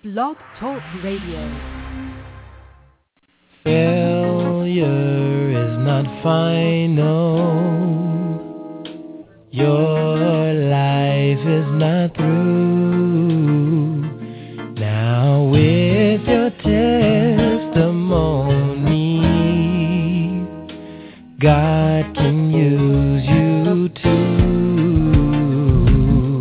Blog Talk Radio. Failure is not final. Your life is not through. Now with your testimony, God can use you too.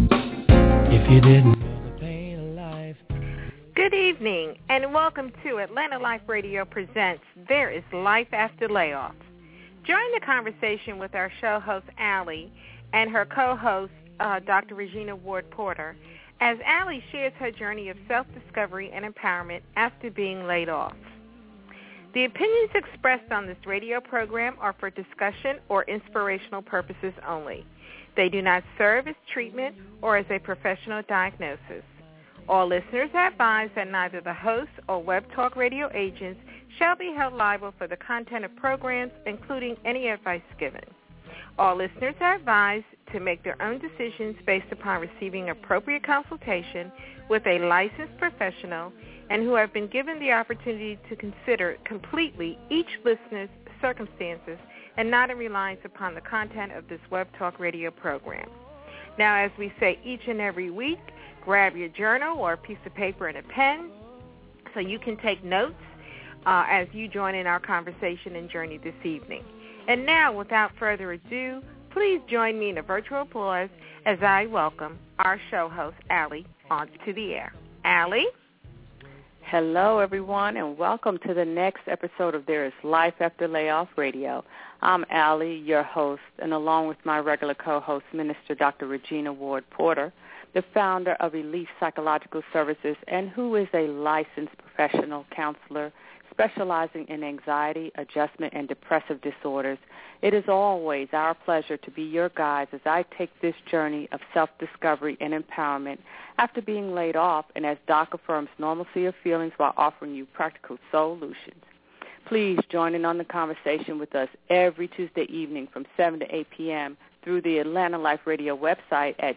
If you didn't know the pain of life. Good evening, and welcome to Atlanta Life Radio presents There is Life After Layoff. Join the conversation with our show host, Allie, and her co-host, Dr. Regina Ward Porter, as Allie shares her journey of self-discovery and empowerment after being laid off. The opinions expressed on this radio program are for discussion or inspirational purposes only. They do not serve as treatment or as a professional diagnosis. All listeners are advised that neither the hosts or Web Talk Radio agents shall be held liable for the content of programs, including any advice given. All listeners are advised to make their own decisions based upon receiving appropriate consultation with a licensed professional and who have been given the opportunity to consider completely each listener's circumstances and not in reliance upon the content of this Web Talk Radio program. Now, as we say each and every week, grab your journal or a piece of paper and a pen so you can take notes as you join in our conversation and journey this evening. And now, without further ado, please join me in a virtual applause as I welcome our show host, Allie, onto the air. Allie? Hello, everyone, and welcome to the next episode of There is Life After Layoff Radio. I'm Allie, your host, and along with my regular co-host, Minister Dr. Regina Ward Porter, the founder of Elite Psychological Services and who is a licensed professional counselor specializing in anxiety, adjustment, and depressive disorders. It is always our pleasure to be your guides as I take this journey of self-discovery and empowerment after being laid off and as Doc affirms normalcy of feelings while offering you practical solutions. Please join in on the conversation with us every Tuesday evening from 7 to 8 p.m. through the Atlanta Life Radio website at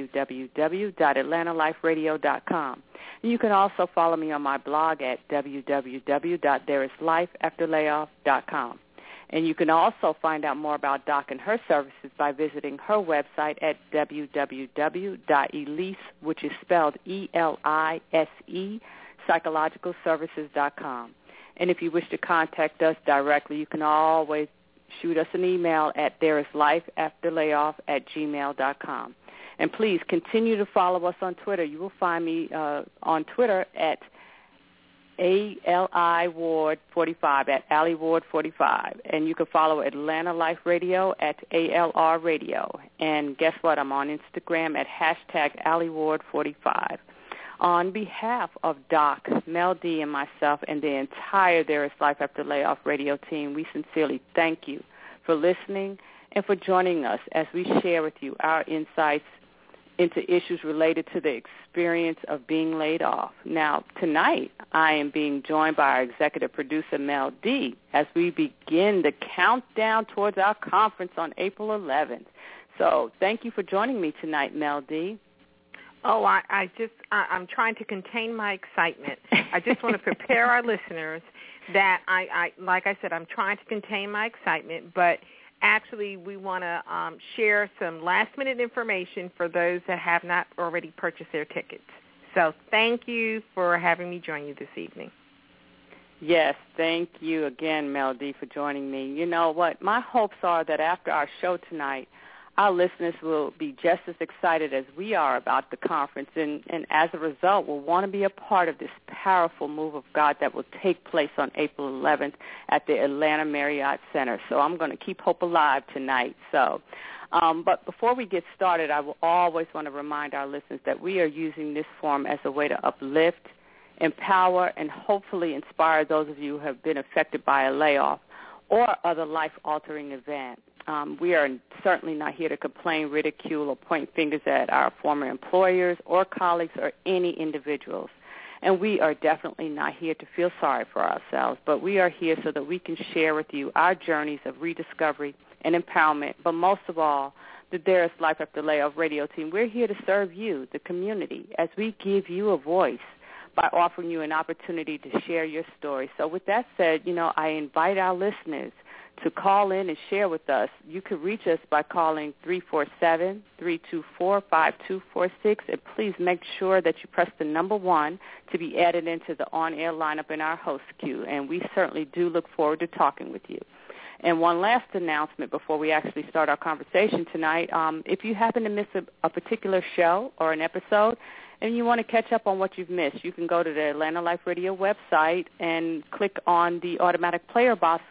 www.atlantaliferadio.com. And you can also follow me on my blog at www.thereislifeafterlayoff.com. And you can also find out more about Doc and her services by visiting her website at www.elise, which is spelled E-L-I-S-E, psychologicalservices.com. And if you wish to contact us directly, you can always shoot us an email at thereislifeafterlayoff@gmail.com. And please continue to follow us on Twitter. You will find me on Twitter at ALIWard45, at AllieWard45. And you can follow Atlanta Life Radio at ALR Radio. And guess what? I'm on Instagram at #AllieWard45. On behalf of Doc, Mel D, and myself, and the entire There is Life After Layoff Radio team, we sincerely thank you for listening and for joining us as we share with you our insights into issues related to the experience of being laid off. Now, tonight, I am being joined by our executive producer, Mel D, as we begin the countdown towards our conference on April 11th. So thank you for joining me tonight, Mel D. Oh, I'm trying to contain my excitement. I just want to prepare our listeners that like I said, I'm trying to contain my excitement, but actually we want to share some last-minute information for those that have not already purchased their tickets. So thank you for having me join you this evening. Yes, thank you again, Mel D, for joining me. You know what? My hopes are that after our show tonight, our listeners will be just as excited as we are about the conference and as a result will want to be a part of this powerful move of God that will take place on April 11th at the Atlanta Marriott Center. So I'm going to keep hope alive tonight. But before we get started, I will always want to remind our listeners that we are using this forum as a way to uplift, empower, and hopefully inspire those of you who have been affected by a layoff or other life-altering event. We are certainly not here to complain, ridicule, or point fingers at our former employers or colleagues or any individuals. And we are definitely not here to feel sorry for ourselves, but we are here so that we can share with you our journeys of rediscovery and empowerment, but most of all, the There is Life After Layoff radio team. We're here to serve you, the community, as we give you a voice by offering you an opportunity to share your story. So with that said, I invite our listeners to call in and share with us. You can reach us by calling 347-324-5246, and please make sure that you press the number 1 to be added into the on-air lineup in our host queue, and we certainly do look forward to talking with you. And one last announcement before we actually start our conversation tonight. If you happen to miss a particular show or an episode and you want to catch up on what you've missed, you can go to the Atlanta Life Radio website and click on the automatic player box,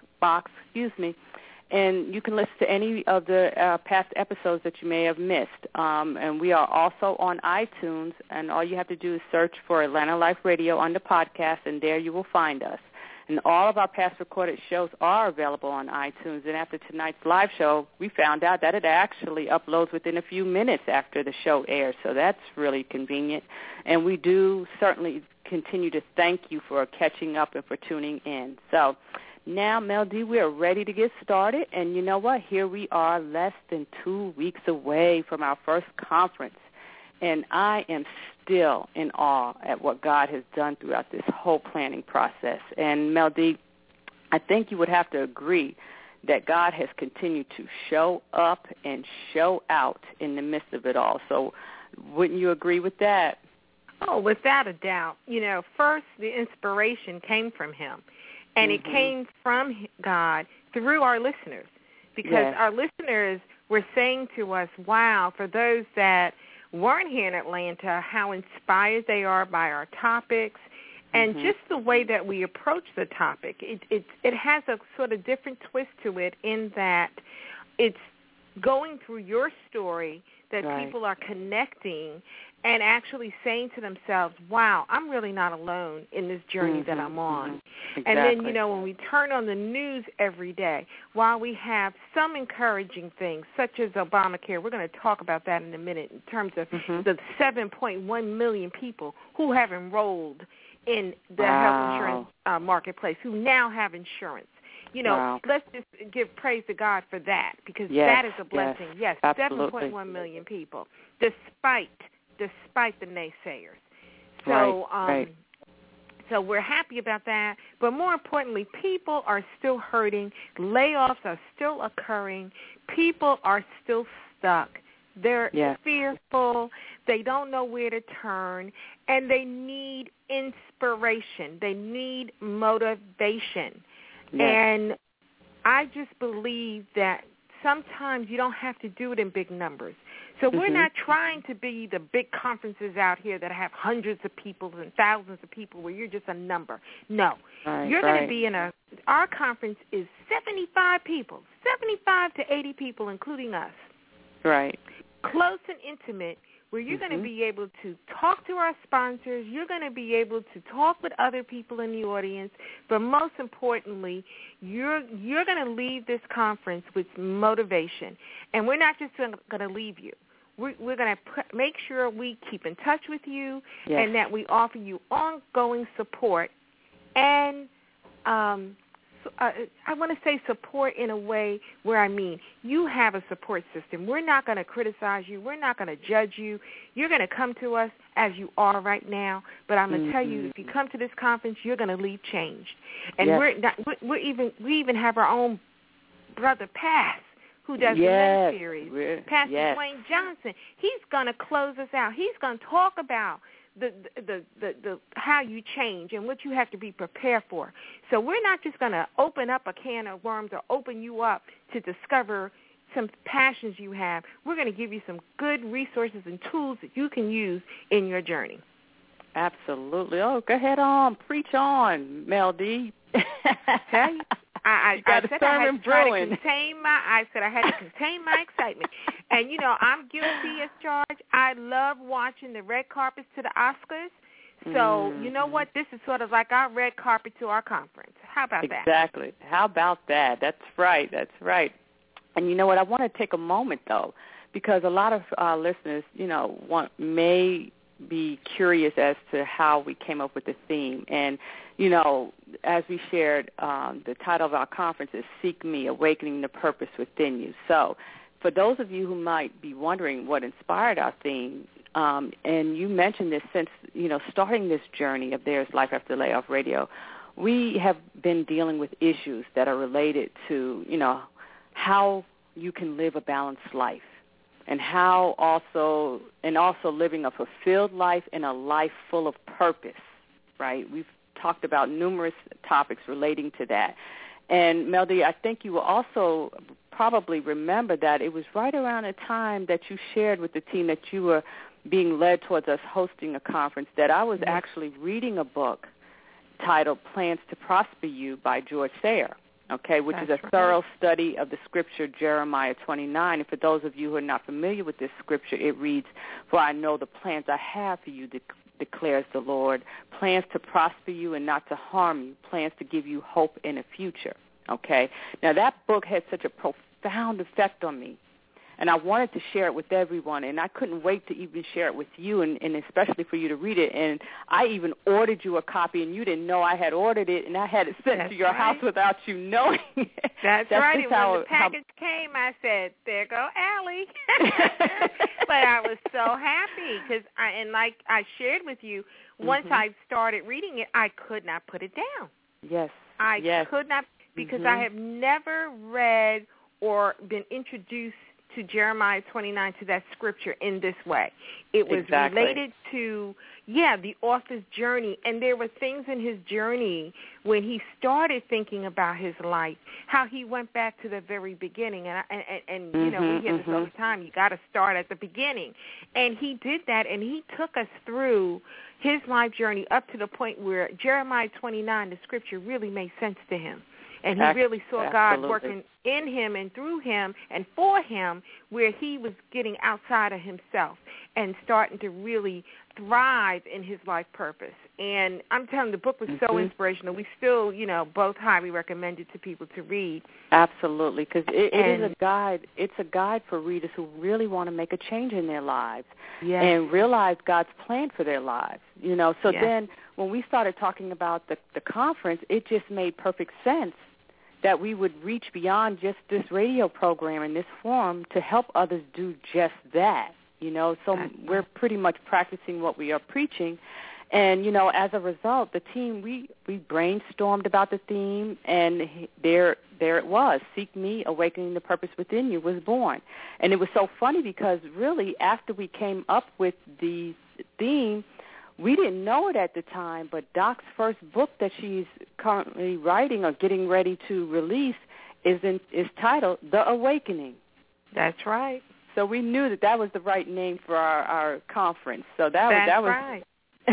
and you can listen to any of the past episodes that you may have missed. And we are also on iTunes, and all you have to do is search for Atlanta Life Radio on the podcast, and there you will find us. And all of our past recorded shows are available on iTunes. And after tonight's live show, we found out that it actually uploads within a few minutes after the show airs. So that's really convenient. And we do certainly continue to thank you for catching up and for tuning in. So now, Mel D, we are ready to get started. And you know what? Here we are less than 2 weeks away from our first conference. And I am still in awe at what God has done throughout this whole planning process. And, Mel D, I think you would have to agree that God has continued to show up and show out in the midst of it all. So wouldn't you agree with that? Oh, without a doubt. First the inspiration came from him, and it came from God through our listeners, because our listeners were saying to us, wow, for those that weren't here in Atlanta, how inspired they are by our topics and just the way that we approach the topic. It has a sort of different twist to it in that it's going through your story that people are connecting and actually saying to themselves, wow, I'm really not alone in this journey that I'm on. Exactly. And then, when we turn on the news every day, while we have some encouraging things, such as Obamacare, we're going to talk about that in a minute in terms of the 7.1 million people who have enrolled in the health insurance marketplace, who now have insurance. Let's just give praise to God for that, because that is a blessing. Yes, 7.1 million people, despite the naysayers. So, so we're happy about that. But more importantly, people are still hurting. Layoffs are still occurring. People are still stuck. They're fearful. They don't know where to turn, and they need inspiration. They need motivation. And I just believe that sometimes you don't have to do it in big numbers. So we're not trying to be the big conferences out here that have hundreds of people and thousands of people where you're just a number. No. You're going to be our conference is 75 people, 75 to 80 people, including us. Right. Close and intimate, where you're going to be able to talk to our sponsors, you're going to be able to talk with other people in the audience, but most importantly, you're going to leave this conference with motivation. And we're not just going to leave you. We're going to make sure we keep in touch with you and that we offer you ongoing support. And I want to say support in a way where you have a support system. We're not going to criticize you. We're not going to judge you. You're going to come to us as you are right now. But I'm going to tell you, if you come to this conference, you're going to leave changed. And we even have our own brother Pass, who does the men's series. Pastor Dwayne Johnson. He's going to close us out. He's going to talk about the how you change and what you have to be prepared for. So we're not just going to open up a can of worms or open you up to discover some passions you have. We're going to give you some good resources and tools that you can use in your journey. Absolutely. Oh, go ahead on. Preach on, Mel D. Okay. I said I had to brewing. contain my excitement. And, I'm guilty as charged. I love watching the red carpets to the Oscars. So, you know what? This is sort of like our red carpet to our conference. How about that? Exactly. How about that? That's right. That's right. And you know what? I want to take a moment, though, because a lot of listeners, may be curious as to how we came up with the theme. And, as we shared, the title of our conference is Seek Me, Awakening the Purpose Within You. So for those of you who might be wondering what inspired our theme, and you mentioned this since, starting this journey of There's Life After Layoff Radio, we have been dealing with issues that are related to, how you can live a balanced life and how also living a fulfilled life and a life full of purpose, right? We've talked about numerous topics relating to that. And, Melody, I think you will also probably remember that it was right around the time that you shared with the team that you were being led towards us hosting a conference that I was actually reading a book titled Plans to Prosper You by George Sayer, which is a thorough study of the scripture Jeremiah 29. And for those of you who are not familiar with this scripture, it reads, "For I know the plans I have for you, declares the Lord, plans to prosper you and not to harm you, plans to give you hope in a future." Now that book had such a profound effect on me, and I wanted to share it with everyone, and I couldn't wait to even share it with you and especially for you to read it. And I even ordered you a copy, and you didn't know I had ordered it, and I had it sent to your house without you knowing. That's right. And when the package came, I said, "There go Allie." But I was so happy because, like I shared with you, once I started reading it, I could not put it down. Yes. I could not, because I have never read or been introduced to Jeremiah 29, to that scripture in this way. It was related to, the author's journey, and there were things in his journey when he started thinking about his life, how he went back to the very beginning, and we hear this all the time, you got to start at the beginning, and he did that, and he took us through his life journey up to the point where Jeremiah 29, the scripture, really made sense to him. And he really saw God working in him and through him and for him, where he was getting outside of himself and starting to really thrive in his life purpose. And I'm telling you, the book was so inspirational. We still, both highly recommend it to people to read. Absolutely, because it is a guide. It's a guide for readers who really want to make a change in their lives and realize God's plan for their lives. So then when we started talking about the conference, it just made perfect sense that we would reach beyond just this radio program and this forum to help others do just that, So we're pretty much practicing what we are preaching. And, as a result, the team, we brainstormed about the theme, and there it was. Seek Me, Awakening the Purpose Within You was born. And it was so funny because really after we came up with the theme, we didn't know it at the time, but Doc's first book that she's currently writing or getting ready to release is titled The Awakening. That's right. So we knew that was the right name for our conference. So that was right.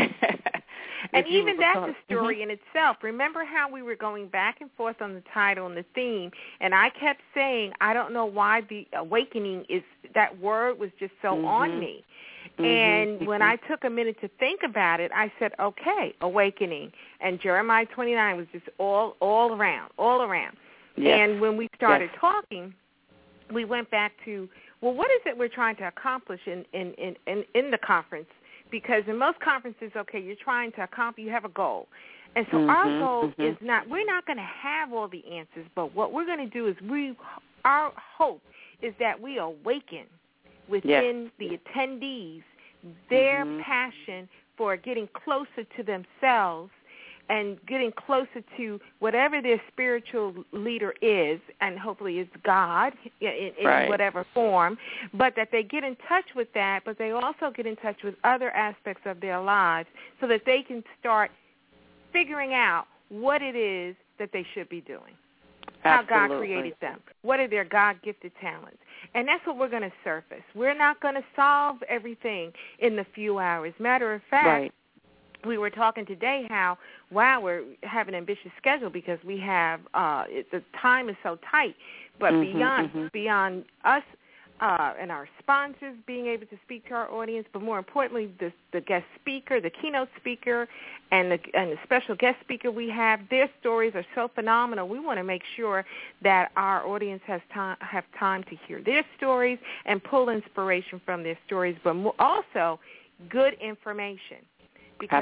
And even that's a story in itself. Remember how we were going back and forth on the title and the theme, and I kept saying, I don't know why the awakening that word was just so on me. And when I took a minute to think about it, I said, okay, awakening. And Jeremiah 29 was just all around. Yes. And when we started talking, we went back to, well, what is it we're trying to accomplish in the conference? Because in most conferences, you're trying to accomplish, you have a goal. And so our goal is we're not going to have all the answers, but what we're going to do is our hope is that we awaken within the attendees their passion for getting closer to themselves and getting closer to whatever their spiritual leader is, and hopefully it's God in whatever form, but that they get in touch with that, but they also get in touch with other aspects of their lives so that they can start figuring out what it is that they should be doing. How God created them. What are their God-gifted talents? And that's what we're going to surface. We're not going to solve everything in the few hours. Matter of fact, we were talking today how, we have an ambitious schedule because we have, the time is so tight. But beyond us and our sponsors being able to speak to our audience, but more importantly, the guest speaker, the keynote speaker, and the special guest speaker we have, their stories are so phenomenal. We want to make sure that our audience have time to hear their stories and pull inspiration from their stories, but also good information. Because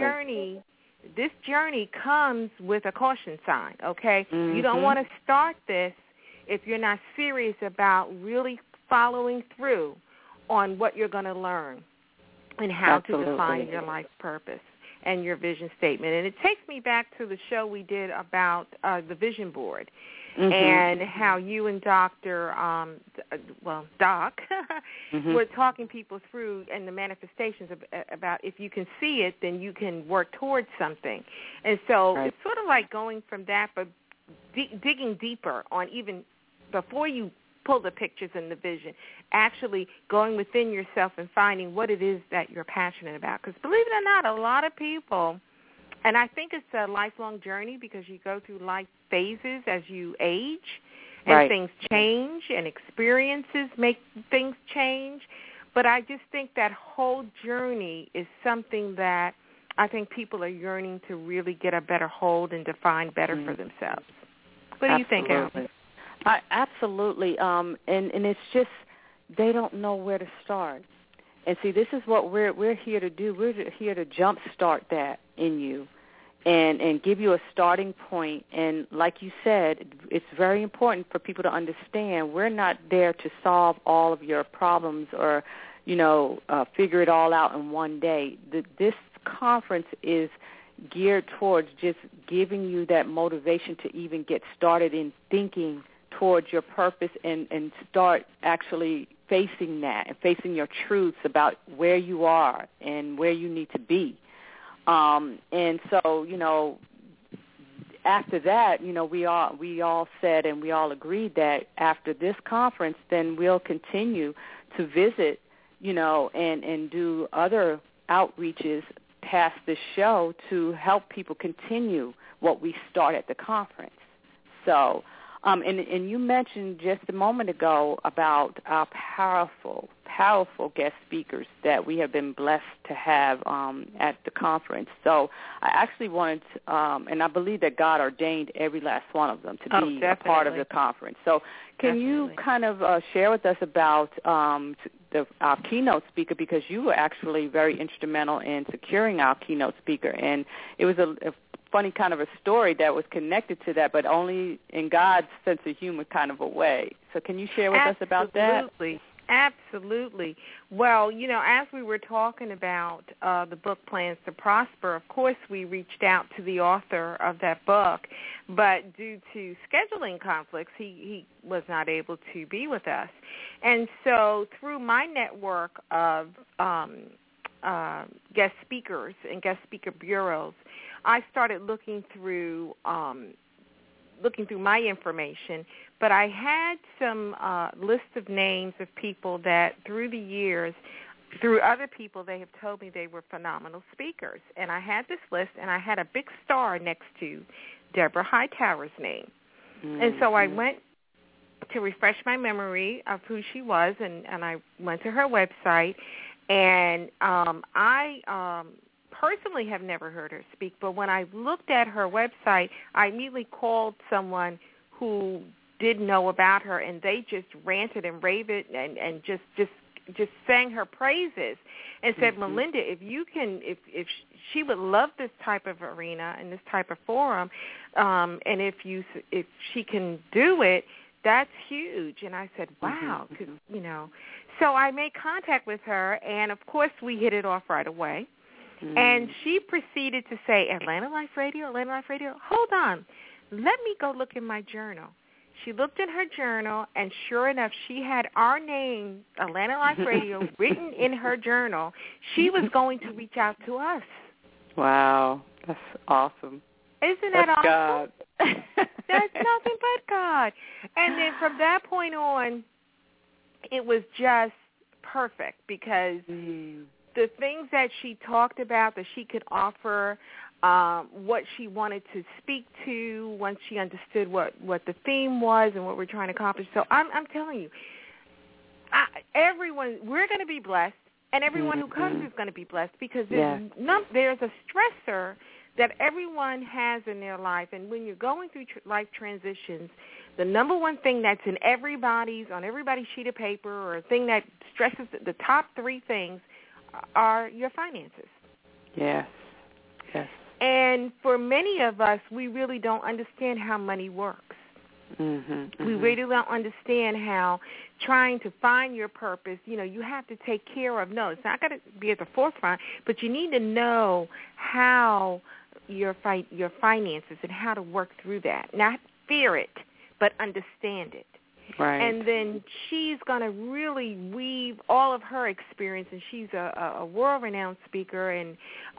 this journey comes with a caution sign, okay? You don't want to start this if you're not serious about really following through on what you're going to learn. and how Absolutely. to define your life purpose and your vision statement. And it takes me back to the show we did about the vision board. Mm-hmm. And how you and Doc, were talking people through and the manifestations about if you can see it, then you can work towards something. And so It's sort of like going from that, but digging deeper on even before you pull the pictures and the vision, actually going within yourself and finding what it is that you're passionate about. Because believe it or not, a lot of people, and I think it's a lifelong journey because you go through life phases as you age, and things change, and experiences make things change. But I just think that whole journey is something that I think people are yearning to really get a better hold and define better for themselves. What do you think, Allie? Absolutely. And it's just they don't know where to start. And see, this is what we're here to do. We're here to jumpstart that in you and give you a starting point. And like you said, it's very important for people to understand we're not there to solve all of your problems or, figure it all out in one day. This conference is geared towards just giving you that motivation to even get started in thinking towards your purpose and start actually facing that and facing your truths about where you are and where you need to be. And so, after that, we all said and we all agreed that after this conference, then we'll continue to visit, and do other outreaches past this show to help people continue what we start at the conference. So, and you mentioned just a moment ago about our powerful guest speakers that we have been blessed to have at the conference. So I actually wanted to, and I believe that God ordained every last one of them to be a part of the conference. So can you kind of share with us about our keynote speaker, because you were actually very instrumental in securing our keynote speaker, and it was a funny kind of a story that was connected to that, but only in God's sense of humor kind of a way. So can you share with us about that? Absolutely. Well, as we were talking about the book Plans to Prosper, of course we reached out to the author of that book, but due to scheduling conflicts, he was not able to be with us. And so through my network of guest speakers and guest speaker bureaus, I started looking through my information, but I had some list of names of people that through the years, through other people, they have told me they were phenomenal speakers. And I had this list, and I had a big star next to Deborah Hightower's name. Mm-hmm. And so I went to refresh my memory of who she was, and I went to her website, and I personally have never heard her speak, but when I looked at her website, I immediately called someone who did know about her, and they just ranted and raved and just sang her praises and said, Melinda, if she would love this type of arena and this type of forum, and if she can do it, that's huge. And I said, wow, So I made contact with her, and of course we hit it off right away. And she proceeded to say, Atlanta Life Radio. Hold on. Let me go look in my journal. She looked in her journal, and sure enough, she had our name, Atlanta Life Radio, written in her journal. She was going to reach out to us. Wow. That's awesome. Isn't that awesome? God. That's nothing but God. And then from that point on, it was just perfect because the things that she talked about that she could offer, what she wanted to speak to once she understood what the theme was and what we're trying to accomplish. So I'm telling you, we're going to be blessed, and everyone who comes is going to be blessed because there's a stressor that everyone has in their life. And when you're going through life transitions, the number one thing that's on everybody's sheet of paper, or a thing that stresses the top three things are your finances. Yes. And for many of us, we really don't understand how money works. We really don't understand how trying to find your purpose, you have to take care of. No, it's not going to be at the forefront, but you need to know how your finances and how to work through that. Not fear it, but understand it. Right. And then she's going to really weave all of her experience, and she's a world-renowned speaker and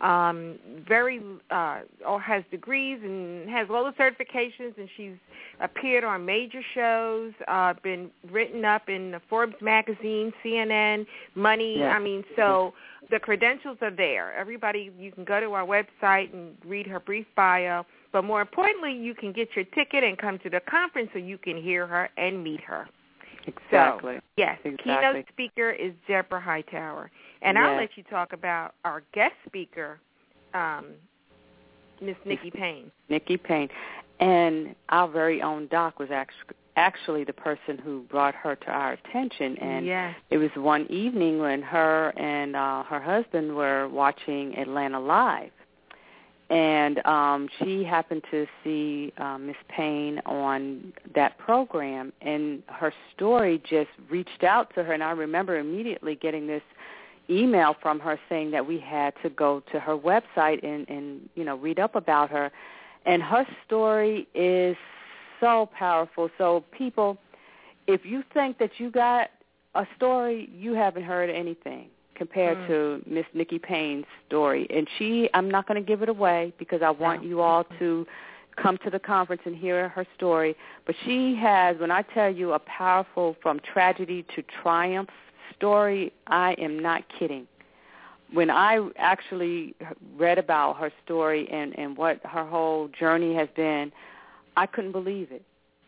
has degrees and has all the certifications, and she's appeared on major shows, been written up in the Forbes magazine, CNN, Money. Yes. I mean, so the credentials are there. Everybody, you can go to our website and read her brief bio. But more importantly, you can get your ticket and come to the conference so you can hear her and meet her. Exactly. So, yes, exactly. Keynote speaker is Deborah Hightower. And yes. I'll let you talk about our guest speaker, Miss Nikki Payne. Nikki Payne. And our very own Doc was actually the person who brought her to our attention. And yes. It was one evening when her and her husband were watching Atlanta Live. And she happened to see Miss Payne on that program, and her story just reached out to her. And I remember immediately getting this email from her saying that we had to go to her website and read up about her. And her story is so powerful. So people, if you think that you got a story, you haven't heard anything compared to Miss Nikki Payne's story. And I'm not going to give it away because I want you all to come to the conference and hear her story. But she has, when I tell you, a powerful from tragedy to triumph story, I am not kidding. When I actually read about her story and what her whole journey has been, I couldn't believe it.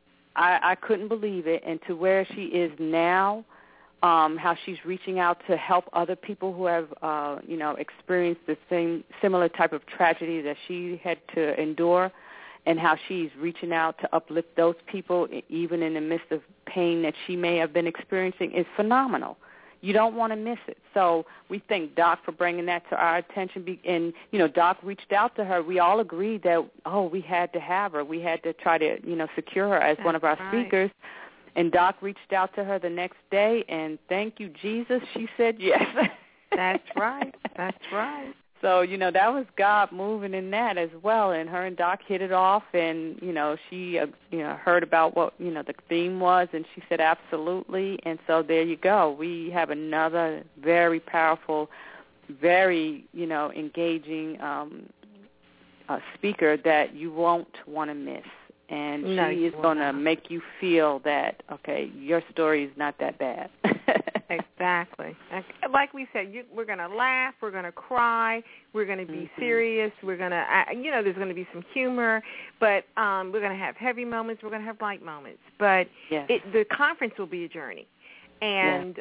I couldn't believe it. And to where she is now, how she's reaching out to help other people who have, experienced the same similar type of tragedy that she had to endure, and how she's reaching out to uplift those people even in the midst of pain that she may have been experiencing is phenomenal. You don't want to miss it. So we thank Doc for bringing that to our attention. And, Doc reached out to her. We all agreed that, we had to have her. We had to try to, secure her as one of our speakers. And Doc reached out to her the next day, and thank you, Jesus, she said yes. That's right. That's right. So, that was God moving in that as well. And her and Doc hit it off, and, she, heard about what, the theme was, and she said absolutely. And so there you go. We have another very powerful, very, engaging speaker that you won't want to miss. And she is going to make you feel that, okay, your story is not that bad. Exactly. Like we said, we're going to laugh, we're going to cry, we're going to be serious, we're going to, there's going to be some humor, but we're going to have heavy moments, we're going to have light moments. But the conference will be a journey. And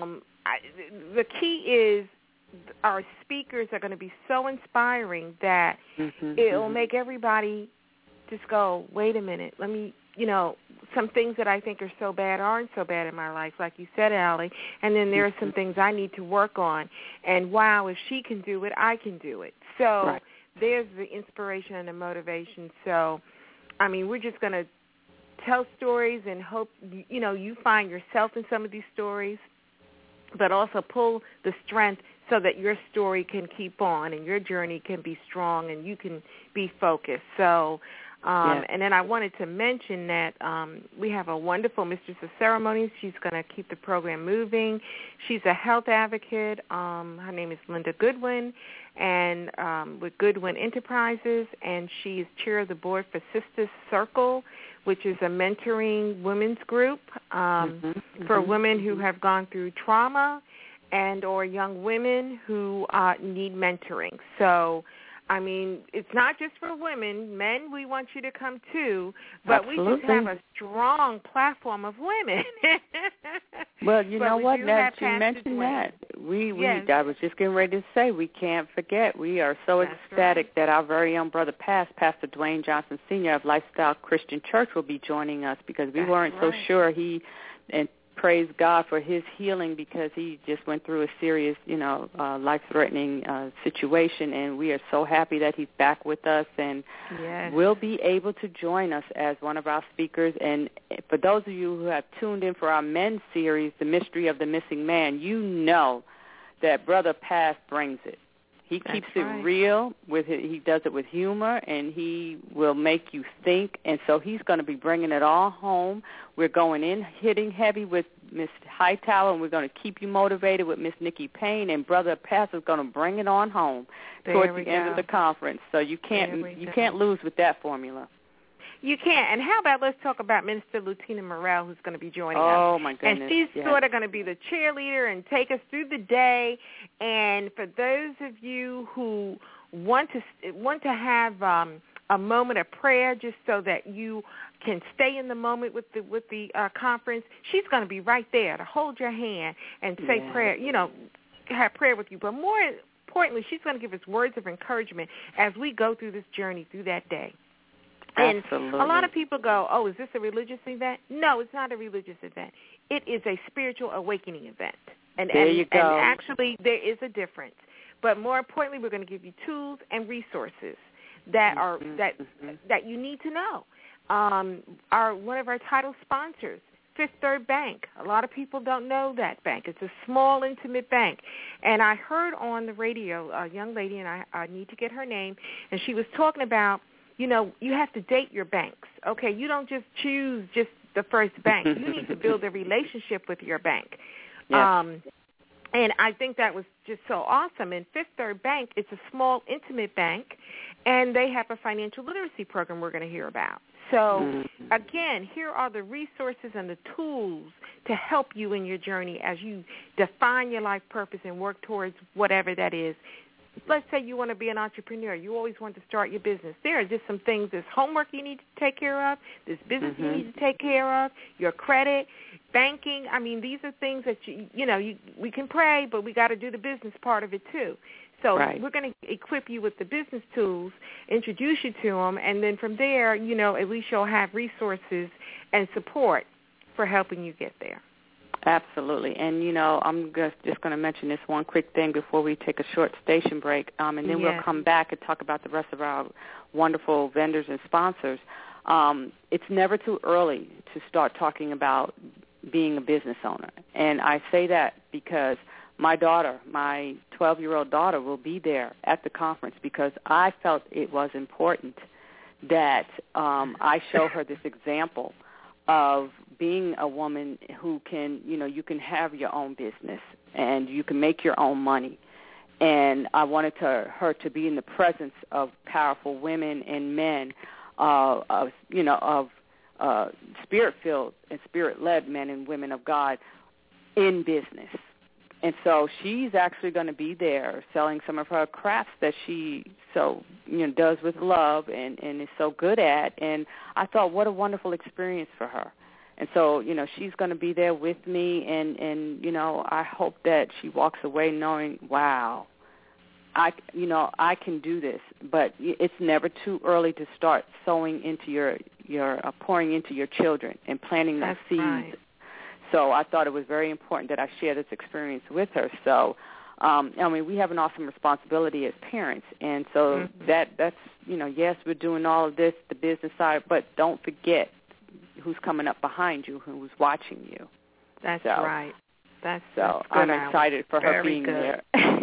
the key is our speakers are going to be so inspiring that it'll make everybody just go, wait a minute, let me, some things that I think are so bad aren't so bad in my life, like you said, Allie, and then there are some things I need to work on. And, wow, if she can do it, I can do it. So there's the inspiration and the motivation. So, I mean, we're just going to tell stories and hope, you find yourself in some of these stories, but also pull the strength so that your story can keep on and your journey can be strong and you can be focused. So, and then I wanted to mention that we have a wonderful mistress of ceremonies. She's going to keep the program moving. She's a health advocate. Her name is Linda Goodwin, and with Goodwin Enterprises, and she is chair of the board for Sisters Circle, which is a mentoring women's group for women who have gone through trauma and or young women who need mentoring. So, I mean, it's not just for women. Men, we want you to come too, but we just have a strong platform of women. Well, you know what? Now that you mentioned that, I was just getting ready to say, we can't forget. We are so ecstatic that our very own brother Pastor Dwayne Johnson Sr. of Lifestyle Christian Church will be joining us because we weren't so sure he praise God for his healing because he just went through a serious, life-threatening situation, and we are so happy that he's back with us and will be able to join us as one of our speakers. And for those of you who have tuned in for our men's series, The Mystery of the Missing Man, you know that Brother Past brings it. He keeps it real. He does it with humor, and he will make you think. And so he's going to be bringing it all home. We're going in, hitting heavy with Miss Hightower, and we're going to keep you motivated with Miss Nikki Payne. And Brother Pastor is going to bring it on home towards the end of the conference. So you can't lose with that formula. You can't. And how about let's talk about Minister Lutina Morrell, who's going to be joining us. Oh, my goodness. And she's sort of going to be the cheerleader and take us through the day. And for those of you who want to have a moment of prayer just so that you can stay in the moment with the conference, she's going to be right there to hold your hand and say prayer, have prayer with you. But more importantly, she's going to give us words of encouragement as we go through this journey through that day. And Absolutely. A lot of people go, oh, is this a religious event? No, it's not a religious event. It is a spiritual awakening event. And you go. And actually, there is a difference. But more importantly, we're going to give you tools and resources that are that you need to know. One of our title sponsors, Fifth Third Bank. A lot of people don't know that bank. It's a small, intimate bank. And I heard on the radio a young lady, and I need to get her name, and she was talking about, you have to date your banks. Okay, you don't just choose just the first bank. You need to build a relationship with your bank. Yes. And I think that was just so awesome. And Fifth Third Bank, it's a small, intimate bank, and they have a financial literacy program we're going to hear about. So, again, here are the resources and the tools to help you in your journey as you define your life purpose and work towards whatever that is. Let's say you want to be an entrepreneur. You always want to start your business. There are just some things. There's homework you need to take care of. There's business you need to take care of. Your credit, banking. I mean, these are things that, we can pray, but we got to do the business part of it too. So we're going to equip you with the business tools, introduce you to them, and then from there, at least you'll have resources and support for helping you get there. Absolutely. And, I'm just going to mention this one quick thing before we take a short station break, and then we'll come back and talk about the rest of our wonderful vendors and sponsors. It's never too early to start talking about being a business owner. And I say that because my daughter, my 12-year-old daughter, will be there at the conference because I felt it was important that I show her this example of being a woman who can, you can have your own business and you can make your own money. And I wanted her to be in the presence of powerful women and men, of spirit-filled and spirit-led men and women of God in business. And so she's actually going to be there selling some of her crafts that she does with love and is so good at. And I thought, what a wonderful experience for her. And so, she's going to be there with me, and I hope that she walks away knowing, wow, I can do this. But it's never too early to start sowing into your pouring into your children and planting those seeds. Right. So I thought it was very important that I share this experience with her. So, we have an awesome responsibility as parents. And so that's, yes, we're doing all of this, the business side, but don't forget who's coming up behind you, who's watching you. That's right. That's good. I'm excited for her being there.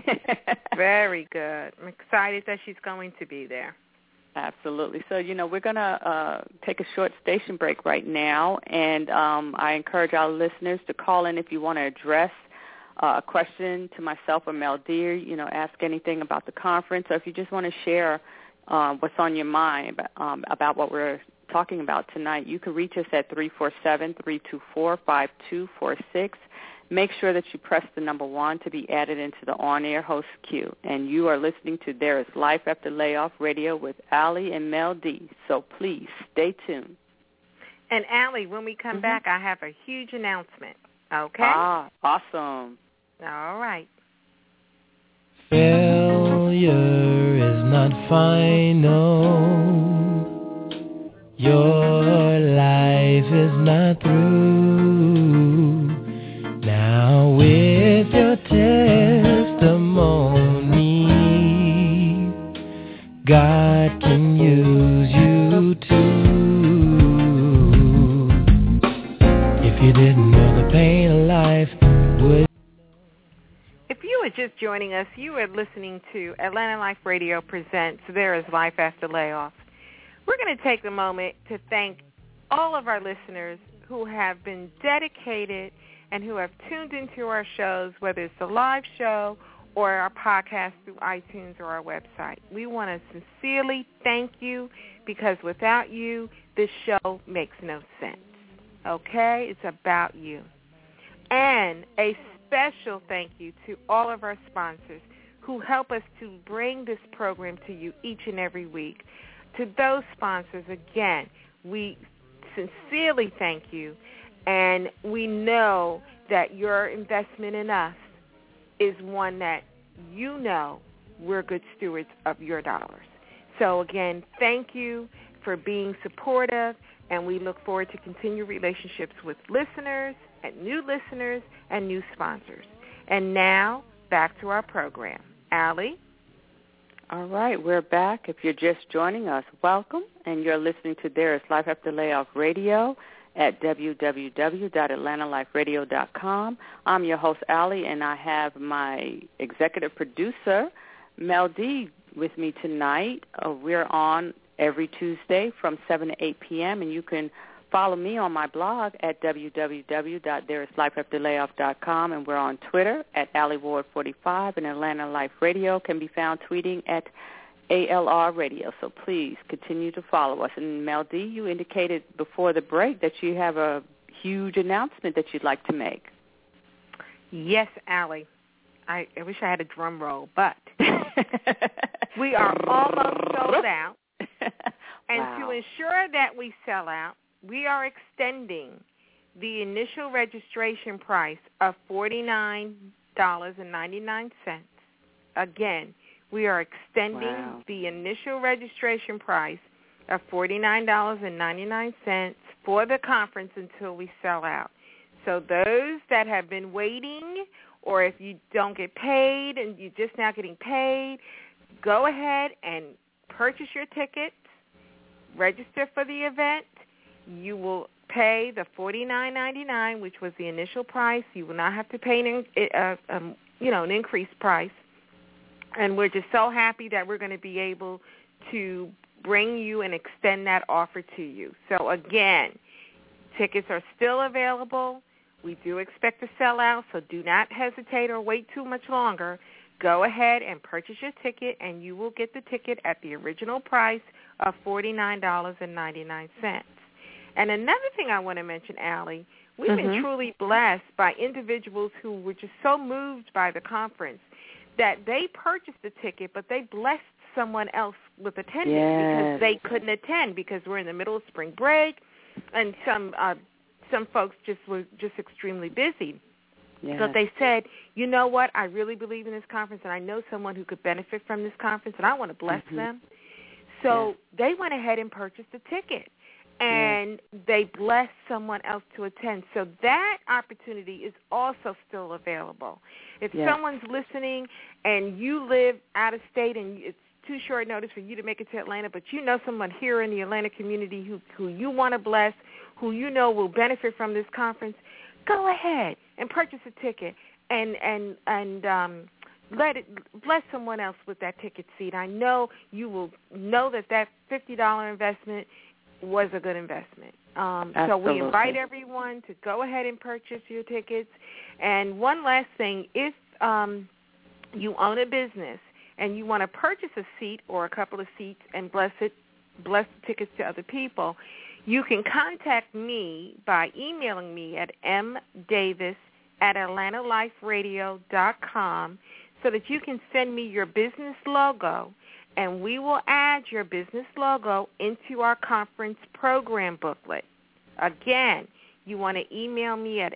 Very good. I'm excited that she's going to be there. Absolutely. So, we're going to take a short station break right now, and I encourage our listeners to call in if you want to address a question to myself or Mel Deer, ask anything about the conference, or if you just want to share what's on your mind about what we're talking about tonight, you can reach us at 347-324-5246. Make sure that you press the number 1 to be added into the on-air host queue. And you are listening to There is Life After Layoff Radio with Allie and Mel D. So please stay tuned. And Allie, when we come back, I have a huge announcement. Okay? Awesome. All right. Failure is not final. Your life is not through. God can use you too. If you didn't know the pain of life would. If you are just joining us, you are listening to Atlanta Life Radio presents There is Life After Layoffs. We're going to take a moment to thank all of our listeners who have been dedicated and who have tuned into our shows, whether it's the live show or our podcast through iTunes or our website. We want to sincerely thank you because without you, this show makes no sense. Okay? It's about you. And a special thank you to all of our sponsors who help us to bring this program to you each and every week. To those sponsors, again, we sincerely thank you, and we know that your investment in us is one that you know we're good stewards of your dollars. So, again, thank you for being supportive, and we look forward to continued relationships with listeners and new sponsors. And now, back to our program. Allie? All right, we're back. If you're just joining us, welcome, and you're listening to There is Life After Layoff Radio at www.atlantaliferadio.com. I'm your host, Allie, and I have my executive producer, Mel D, with me tonight. We're on every Tuesday from 7 to 8 p.m., and you can follow me on my blog at www.thereislifeafterlayoff.com, and we're on Twitter at AllieWard45, and Atlanta Life Radio can be found tweeting at ALR Radio. So please continue to follow us. And Mel D, you indicated before the break that you have a huge announcement that you'd like to make. Yes, Allie. I wish I had a drum roll, but we are almost sold out. And wow. To ensure that we sell out, we are extending the initial registration price of $49.99. Again, we are extending the initial registration price of $49.99 for the conference until we sell out. So those that have been waiting, or if you don't get paid and you're just now getting paid, go ahead and purchase your tickets, register for the event. You will pay the $49.99, which was the initial price. You will not have to pay an increased price. And we're just so happy that we're going to be able to bring you and extend that offer to you. So, again, tickets are still available. We do expect to sell out, so do not hesitate or wait too much longer. Go ahead and purchase your ticket, and you will get the ticket at the original price of $49.99. And another thing I want to mention, Allie, we've been truly blessed by individuals who were just so moved by the conference that they purchased the ticket, but they blessed someone else with attending because they couldn't attend because we're in the middle of spring break, and some folks were extremely busy. Yes. So they said, you know what, I really believe in this conference, and I know someone who could benefit from this conference, and I want to bless them. So they went ahead and purchased a ticket. And they blessed someone else to attend. So that opportunity is also still available. If someone's listening and you live out of state and it's too short notice for you to make it to Atlanta, but you know someone here in the Atlanta community who you want to bless, who you know will benefit from this conference, go ahead and purchase a ticket and let it bless someone else with that ticket seat. I know you will know that $50 investment was a good investment. So we invite everyone to go ahead and purchase your tickets. And one last thing, if you own a business and you want to purchase a seat or a couple of seats and bless the tickets to other people, you can contact me by emailing me at mdavis@atlantaliferadio.com so that you can send me your business logo, and we will add your business logo into our conference program booklet. Again, you want to email me at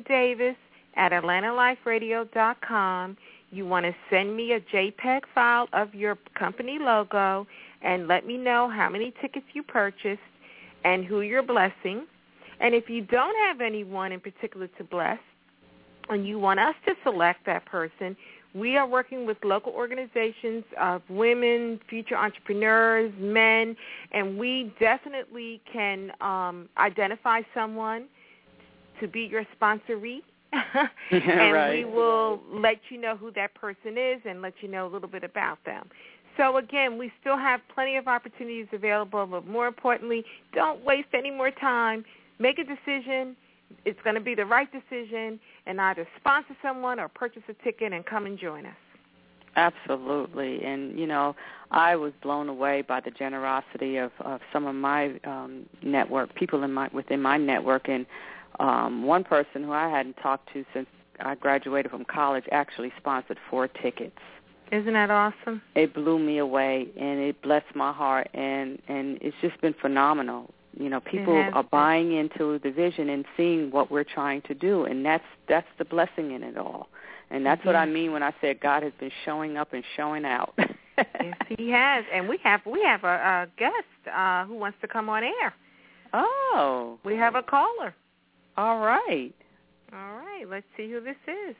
mdavis@atlantaliferadio.com. You want to send me a JPEG file of your company logo and let me know how many tickets you purchased and who you're blessing. And if you don't have anyone in particular to bless and you want us to select that person, We are working with local organizations of women, future entrepreneurs, men, and we definitely can identify someone to be your sponsoree. And right. we will let you know who that person is and let you know a little bit about them. So, again, we still have plenty of opportunities available, but more importantly, don't waste any more time. Make a decision. It's going to be the right decision, and either sponsor someone or purchase a ticket and come and join us. Absolutely. And, you know, I was blown away by the generosity of some of my network, people within my network. And one person who I hadn't talked to since I graduated from college actually sponsored 4 tickets. Isn't that awesome? It blew me away, and it blessed my heart, and it's just been phenomenal. You know, people are buying into the vision and seeing what we're trying to do, and that's the blessing in it all. And that's what I mean when I said God has been showing up and showing out. Yes, He has, and we have a guest who wants to come on air. Oh, we have a caller. All right. Let's see who this is.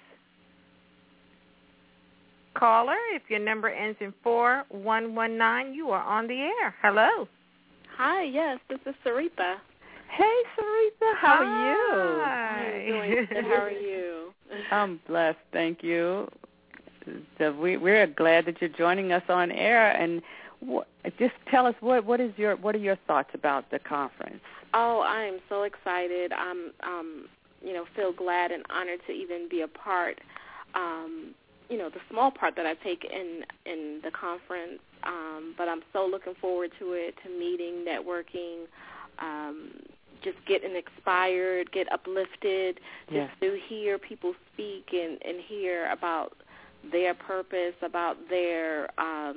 Caller, if your number ends in 4119, you are on the air. Hello. Hi, yes, this is Sarita. Hey, Sarita, how are you? Hi. I'm doing good. How are you? I'm blessed, thank you. So we're glad that you're joining us on air, and just tell us what are your thoughts about the conference? Oh, I am so excited. I'm feel glad and honored to even be a part. The small part that I take in the conference, but I'm so looking forward to it, to meeting, networking, just getting inspired, get uplifted, just to hear people speak and hear about their purpose, about their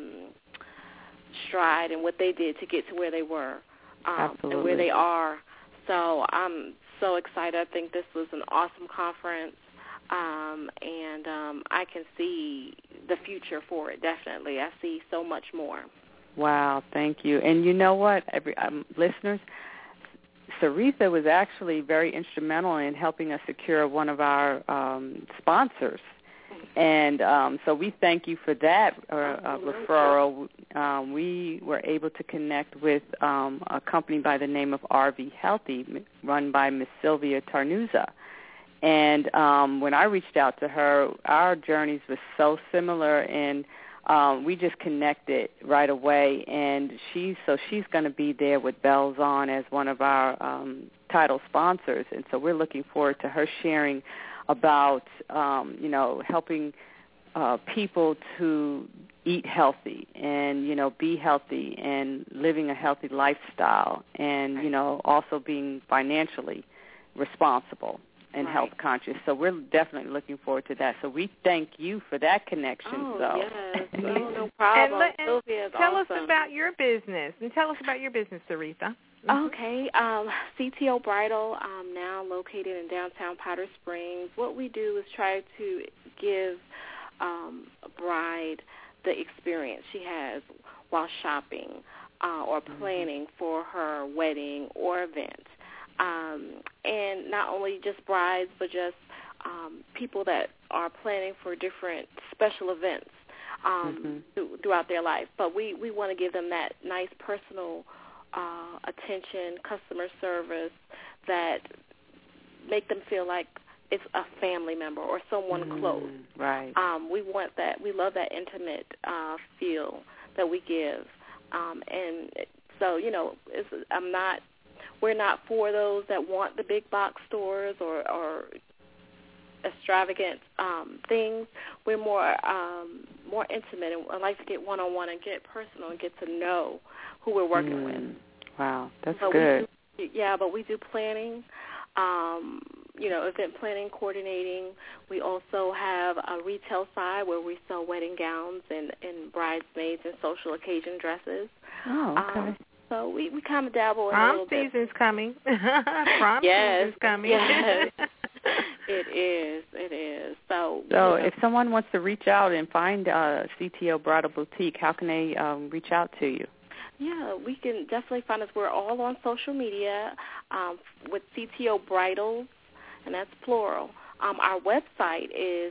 stride and what they did to get to where they were and where they are. So I'm so excited. I think this was an awesome conference. I can see the future for it, definitely. I see so much more. Wow, thank you. And you know what, listeners, Sarita was actually very instrumental in helping us secure one of our sponsors. And so we thank you for that referral. We were able to connect with a company by the name of RV Healthy, run by Miss Sylvia Tarnuza. And when I reached out to her, our journeys were so similar, and we just connected right away. And she's going to be there with bells on as one of our title sponsors. And so we're looking forward to her sharing about, helping people to eat healthy and, be healthy and living a healthy lifestyle and, also being financially responsible and health conscious. So we're definitely looking forward to that. So we thank you for that connection. Yes. No problem. And tell us about your business. And tell us about your business, Sarita. Okay. CTO Bridal, now located in downtown Powder Springs. What we do is try to give a bride the experience she has while shopping or planning for her wedding or event. And not only just brides, but just people that are planning for different special events throughout their life. But we want to give them that nice personal attention, customer service that make them feel like it's a family member or someone close. Right. We want that. We love that intimate feel that we give. And so, we're not for those that want the big box stores or extravagant things. We're more intimate, and I like to get one-on-one and get personal and get to know who we're working with. Wow, that's good. But we do planning, event planning, coordinating. We also have a retail side where we sell wedding gowns and bridesmaids and social occasion dresses. Oh, okay. So we kind of dabble in a little bit. Prom season's coming. Prom season's coming. Yes. It is. So if someone wants to reach out and find CTO Bridal Boutique, how can they reach out to you? Yeah, we can definitely find us. We're all on social media with CTO Bridals, and that's plural. Our website is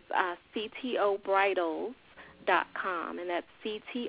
ctobridals.com, and that's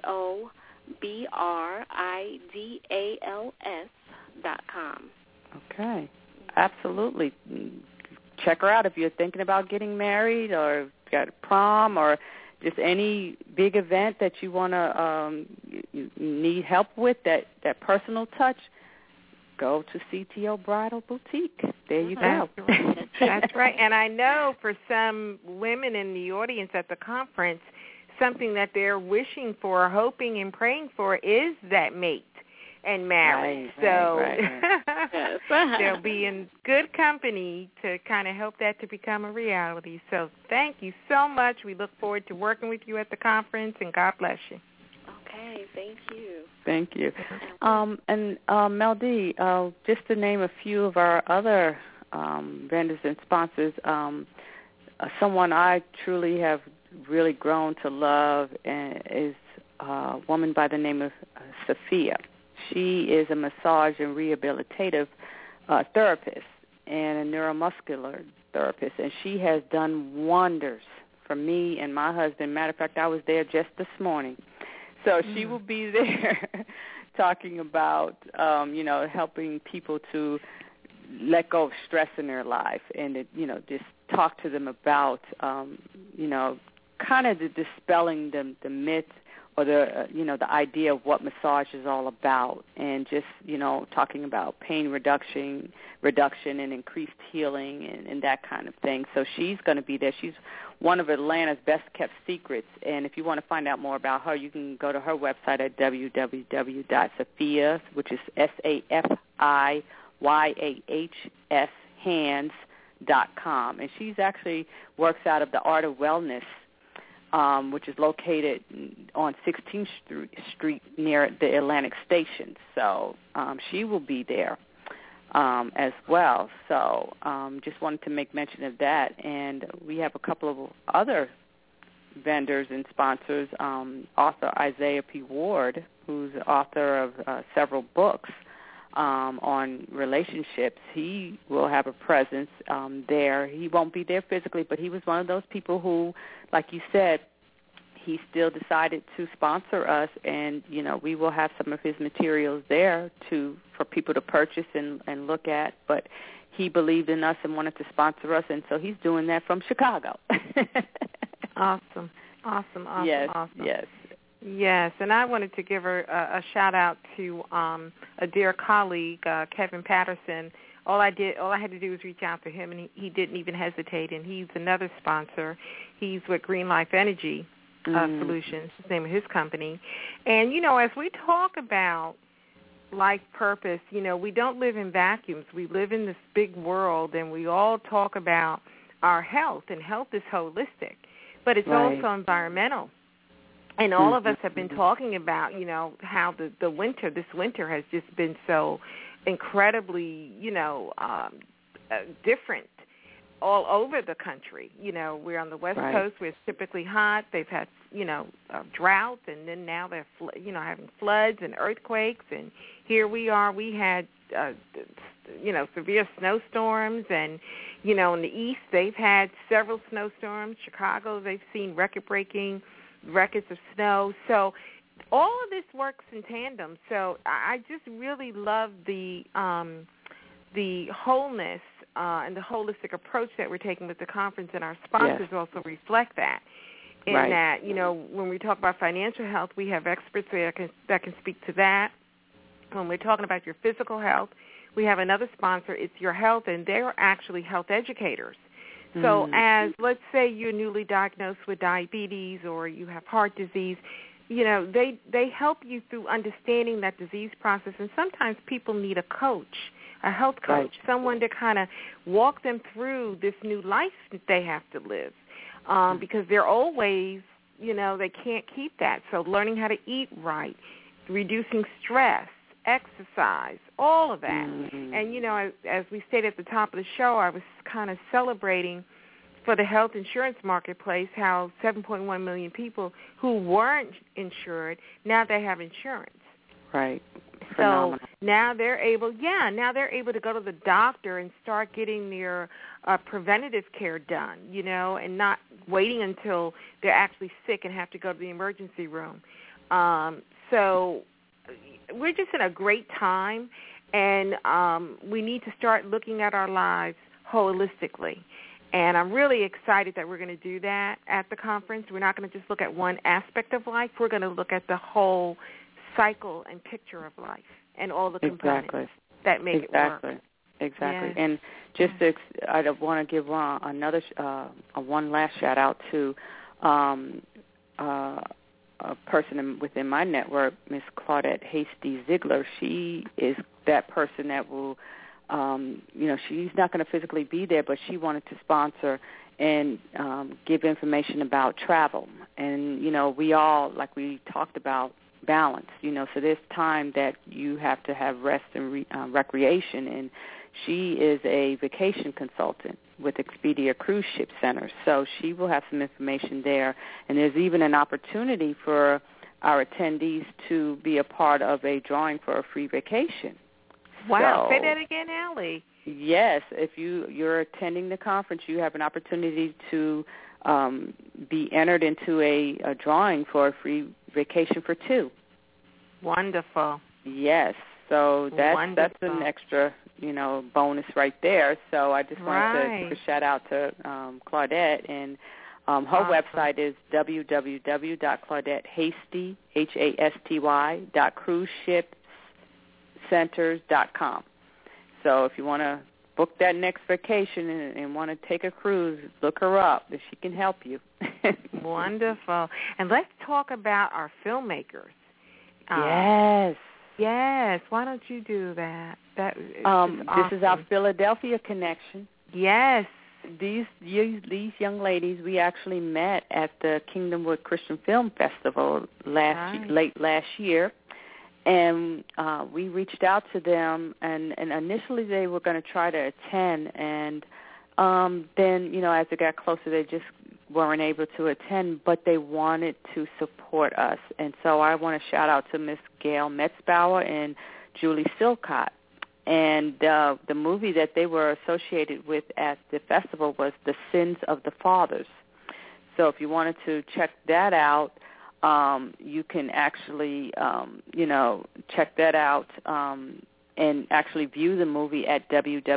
ctobridals.com. Okay, absolutely. Check her out if you're thinking about getting married or got a prom or just any big event that you want to need help with, that personal touch. Go to CTO Bridal Boutique. There you go. That's right. And I know for some women in the audience at the conference, something that they're wishing for, hoping and praying for is that mate and marriage. Yes. They'll be in good company to kind of help that to become a reality. So thank you so much. We look forward to working with you at the conference, and God bless you. Okay, thank you. Thank you. And Mel D, just to name a few of our other vendors and sponsors, someone I truly have really grown to love is a woman by the name of Sophia. She is a massage and rehabilitative therapist and a neuromuscular therapist, and she has done wonders for me and my husband. Matter of fact, I was there just this morning. So she will be there talking about, helping people to let go of stress in their life and, just talk to them about, kind of the dispelling the myth or the idea of what massage is all about, and just, talking about pain reduction and increased healing and that kind of thing. So she's going to be there. She's one of Atlanta's best-kept secrets, and if you want to find out more about her, you can go to her website at www.Sophia, which is SAFIYAHS hands.com, and she's actually works out of the Art of Wellness, which is located on 16th Street near the Atlantic Station. So she will be there as well. So just wanted to make mention of that. And we have a couple of other vendors and sponsors. Author Isaiah P. Ward, who's the author of several books on relationships. He will have a presence there. He won't be there physically, but he was one of those people who, like you said, he still decided to sponsor us, and, we will have some of his materials there for people to purchase and look at. But he believed in us and wanted to sponsor us, and so he's doing that from Chicago. Awesome. Yes, awesome. Yes. Yes, and I wanted to give her a shout-out to a dear colleague, Kevin Patterson. All I had to do was reach out to him, and he didn't even hesitate, and he's another sponsor. He's with Green Life Energy Solutions, the name of his company. And, as we talk about life purpose, we don't live in vacuums. We live in this big world, and we all talk about our health, and health is holistic, but it's also environmental. And all of us have been talking about, how this winter has just been so incredibly, different all over the country. We're on the West Coast where it's typically hot. They've had, drought, and then now they're, having floods and earthquakes. And here we are. We had, severe snowstorms. And, in the east, they've had several snowstorms. Chicago, they've seen record-breaking records of snow. So all of this works in tandem. So I just really love the wholeness and the holistic approach that we're taking with the conference, and our sponsors also reflect that. In that, when we talk about financial health, we have experts that can speak to that. When we're talking about your physical health, we have another sponsor. It's Your Health, and they're actually health educators. So as, let's say, you're newly diagnosed with diabetes or you have heart disease, they help you through understanding that disease process. And sometimes people need a coach, a health coach, someone to kind of walk them through this new life that they have to live, because their old ways, they can't keep that. So learning how to eat right, reducing stress, exercise, all of that. And, as we stated at the top of the show, I was kind of celebrating for the health insurance marketplace how 7.1 million people who weren't insured, now they have insurance. Right. phenomenal. So now they're able to go to the doctor and start getting their preventative care done, and not waiting until they're actually sick and have to go to the emergency room. So we're just in a great time, and we need to start looking at our lives holistically. And I'm really excited that we're going to do that at the conference. We're not going to just look at one aspect of life. We're going to look at the whole cycle and picture of life and all the components that make it work. Exactly. Yes. And just I want to give another one last shout out to a person within my network, Miss Claudette Hasty Ziegler. She is that person that will, she's not going to physically be there, but she wanted to sponsor and give information about travel. And, we all, like we talked about, balance, so there's time that you have to have rest and recreation. And she is a vacation consultant with Expedia Cruise Ship Center, so she will have some information there. And there's even an opportunity for our attendees to be a part of a drawing for a free vacation. Wow, so, say that again, Allie. Yes, if you're attending the conference, you have an opportunity to be entered into a drawing for a free vacation for two. Wonderful. Yes, so that's an extra, bonus right there. So I just wanted to shout out to Claudette, and her website is www.claudette.hasty.cruiseshipcenters.com. So if you want to book that next vacation and want to take a cruise, look her up if she can help you. Wonderful. And let's talk about our filmmakers. Yes. Why don't you do that? That is awesome. This is our Philadelphia connection. Yes. These young ladies, we actually met at the Kingdomwood Christian Film Festival late last year. And we reached out to them, and initially they were going to try to attend, and then, as it got closer, they just weren't able to attend, but they wanted to support us. And so I want to shout out to Miss Gail Metzbauer and Julie Silcott. And the movie that they were associated with at the festival was The Sins of the Fathers. So if you wanted to check that out, you can actually, check that out and actually view the movie at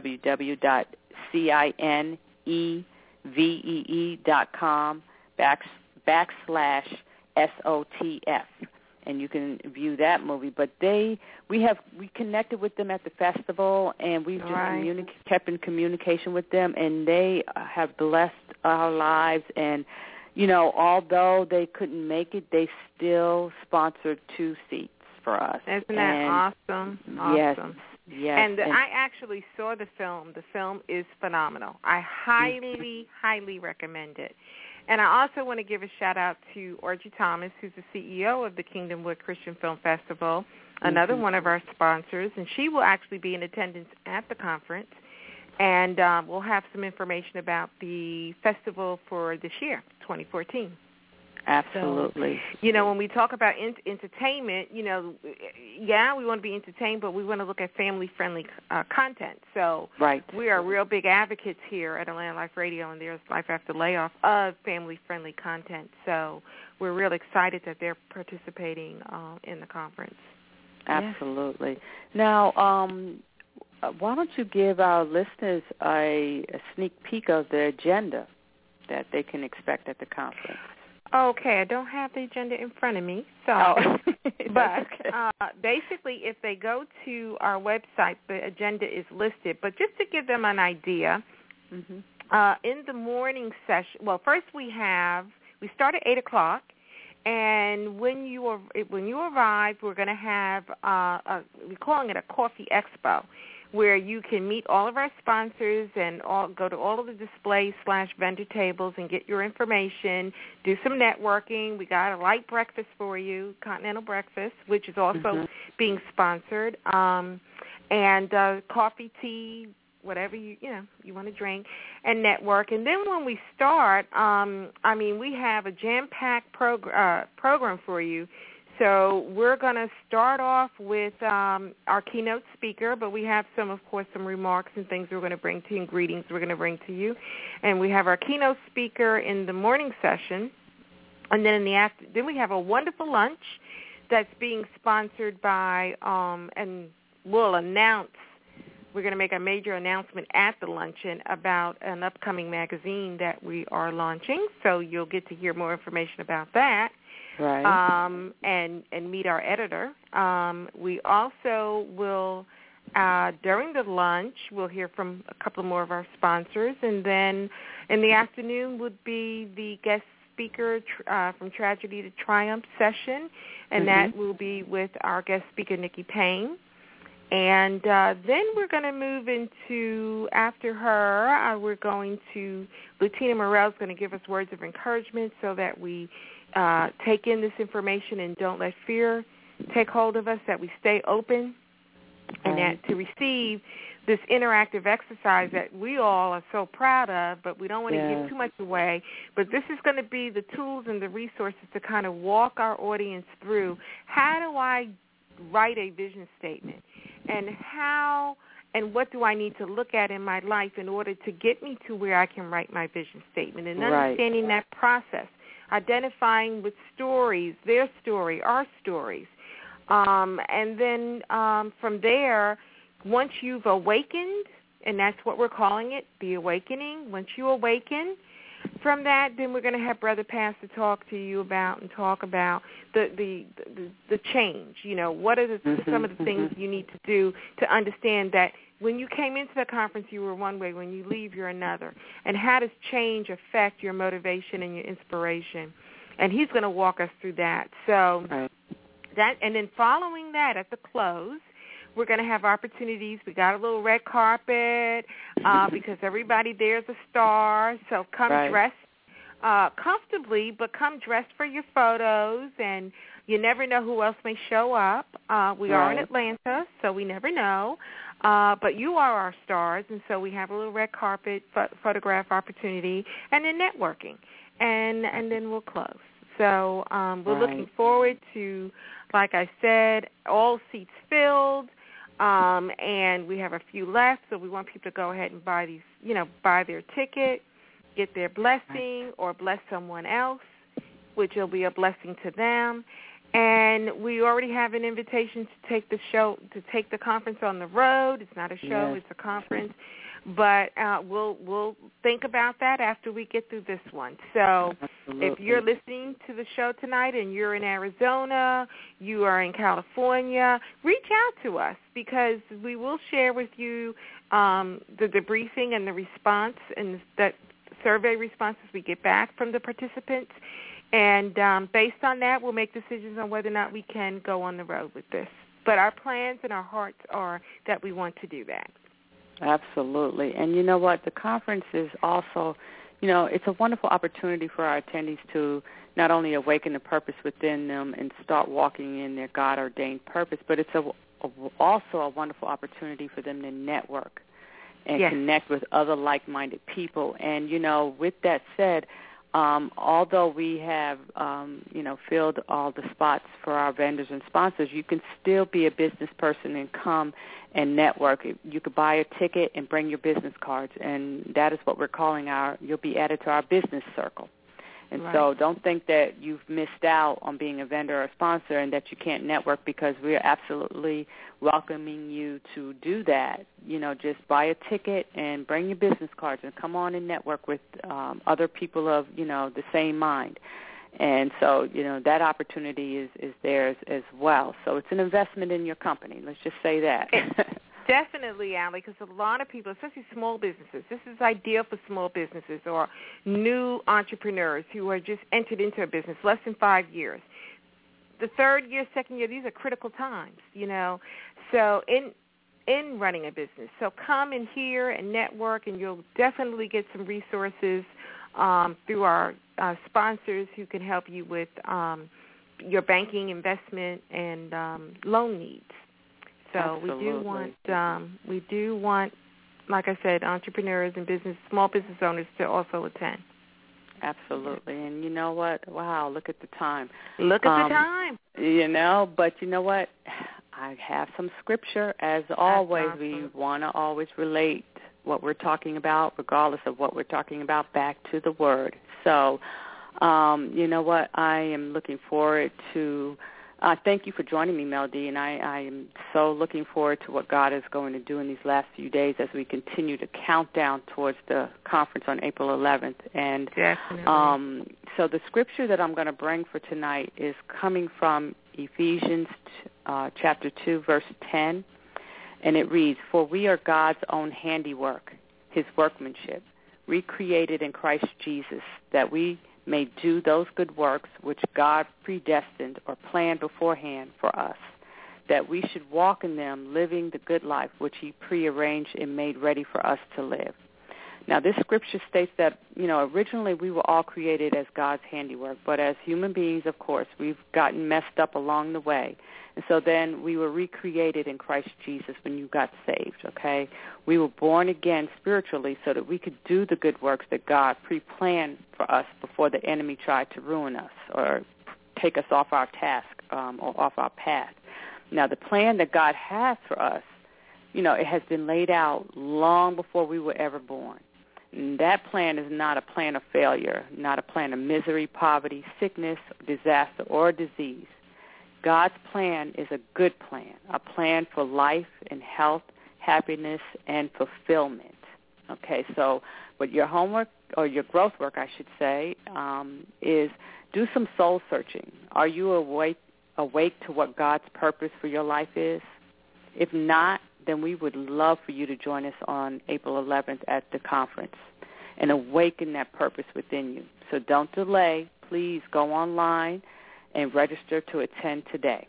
www.cinee.com/SOTF. And you can view that movie. But we connected with them at the festival, and we've just kept in communication with them, and they have blessed our lives. And although they couldn't make it, they still sponsored 2 seats for us. Isn't that awesome? Yes. And I actually saw the film. The film is phenomenal. I highly, highly recommend it. And I also want to give a shout-out to Orgie Thomas, who's the CEO of the Kingdomwood Christian Film Festival, another one of our sponsors, and she will actually be in attendance at the conference. And we'll have some information about the festival for this year, 2014. Absolutely. So, when we talk about entertainment, we want to be entertained, but we want to look at family-friendly content. So we are real big advocates here at Atlanta Life Radio, and there's Life After Layoff, of family-friendly content. So we're real excited that they're participating in the conference. Absolutely. Yes. Now, why don't you give our listeners a sneak peek of the agenda that they can expect at the conference? Okay, I don't have the agenda in front of me, so but basically if they go to our website, the agenda is listed. But just to give them an idea, in the morning session, first we start at 8 o'clock, and when you arrive, we're going to have we're calling it a coffee expo, where you can meet all of our sponsors and go to all of the displays / vendor tables and get your information, do some networking. We got a light breakfast for you, continental breakfast, which is also being sponsored, and coffee, tea, whatever you want to drink, and network. And then when we start, we have a jam-packed program for you. So we're going to start off with our keynote speaker, but we have some remarks and things we're going to bring to you, and greetings we're going to bring to you. And we have our keynote speaker in the morning session, and then then we have a wonderful lunch that's being sponsored by, and we'll announce. We're going to make a major announcement at the luncheon about an upcoming magazine that we are launching, so you'll get to hear more information about that. Right. And meet our editor. We also will, during the lunch, we'll hear from a couple more of our sponsors, and then in the afternoon would be the guest speaker from Tragedy to Triumph session, and that will be with our guest speaker, Nikki Payne. And then we're going to move into, after her, Lutina Morell's going to give us words of encouragement so that we take in this information and don't let fear take hold of us, that we stay open, and that to receive this interactive exercise that we all are so proud of, but we don't want to give too much away. But this is going to be the tools and the resources to kind of walk our audience through, how do I write a vision statement, and what do I need to look at in my life in order to get me to where I can write my vision statement, and understanding that process, identifying with stories, their story, our stories. And then from there, once you've awakened, and that's what we're calling it, the awakening, once you awaken, from that, then we're going to have Brother Pastor talk to you about the change. You know, what are some of the things you need to do to understand that when you came into the conference you were one way, when you leave you're another, and how does change affect your motivation and your inspiration? And he's going to walk us through that. So that, and then following that at the close, we're going to have opportunities. We got a little red carpet because everybody there's a star. So come dressed comfortably, but come dressed for your photos, and you never know who else may show up. We are in Atlanta, so we never know. But you are our stars, and so we have a little red carpet photograph opportunity, and then networking, and then we'll close. So we're looking forward to, like I said, all seats filled. And we have a few left, so we want people to go ahead and buy their ticket, get their blessing, or bless someone else, which will be a blessing to them. And we already have an invitation to take the conference on the road. It's not a show; it's a conference. But we'll think about that after we get through this one. So if you're listening to the show tonight and you're in Arizona, you are in California, reach out to us because we will share with you the debriefing and the response and that survey responses we get back from the participants. And based on that, we'll make decisions on whether or not we can go on the road with this. But our plans and our hearts are that we want to do that. Absolutely. And you know what? The conference is also, it's a wonderful opportunity for our attendees to not only awaken the purpose within them and start walking in their God-ordained purpose, but it's also a wonderful opportunity for them to network and connect with other like-minded people. And, with that said, although we have, filled all the spots for our vendors and sponsors, you can still be a business person and come and network. You could buy a ticket and bring your business cards, and that is what we're calling you'll be added to our business circle. And so don't think that you've missed out on being a vendor or a sponsor and that you can't network, because we're absolutely welcoming you to do that. Just buy a ticket and bring your business cards and come on and network with other people of, the same mind. And so, that opportunity is theirs as well. So it's an investment in your company. Let's just say that. Definitely, Allie, because a lot of people, especially small businesses, this is ideal for small businesses or new entrepreneurs who are just entered into a business less than 5 years. The third year, second year, these are critical times, So in running a business. So come in here and network, and you'll definitely get some resources through our sponsors who can help you with your banking, investment, and loan needs. So Absolutely. we do want, like I said, entrepreneurs and small business owners to also attend. Absolutely. And you know what? Wow, look at the time. Look at the time. You know, but you know what? I have some scripture. As always, awesome. We want to always relate what we're talking about, regardless of what we're talking about, back to the Word. So, you know what? I am looking forward to thank you for joining me, Mel D, and I am so looking forward to what God is going to do in these last few days as we continue to count down towards the conference on April 11th. And definitely. So the scripture that I'm going to bring for tonight is coming from Ephesians chapter 2, verse 10, and it reads, "For we are God's own handiwork, his workmanship, recreated in Christ Jesus, that we may do those good works which God predestined or planned beforehand for us, that we should walk in them, living the good life which he prearranged and made ready for us to live." Now, this scripture states that, you know, originally we were all created as God's handiwork, but as human beings, of course, we've gotten messed up along the way. And so then we were recreated in Christ Jesus when you got saved, okay? We were born again spiritually so that we could do the good works that God pre-planned for us before the enemy tried to ruin us or take us off our task or off our path. Now, the plan that God has for us, you know, it has been laid out long before we were ever born. And that plan is not a plan of failure, not a plan of misery, poverty, sickness, disaster, or disease. God's plan is a good plan, a plan for life and health, happiness, and fulfillment. Okay, so but your homework, or your growth work, I should say, is do some soul searching. Are you awake to what God's purpose for your life is? If not, then we would love for you to join us on April 11th at the conference and awaken that purpose within you. So don't delay. Please go online and register to attend today.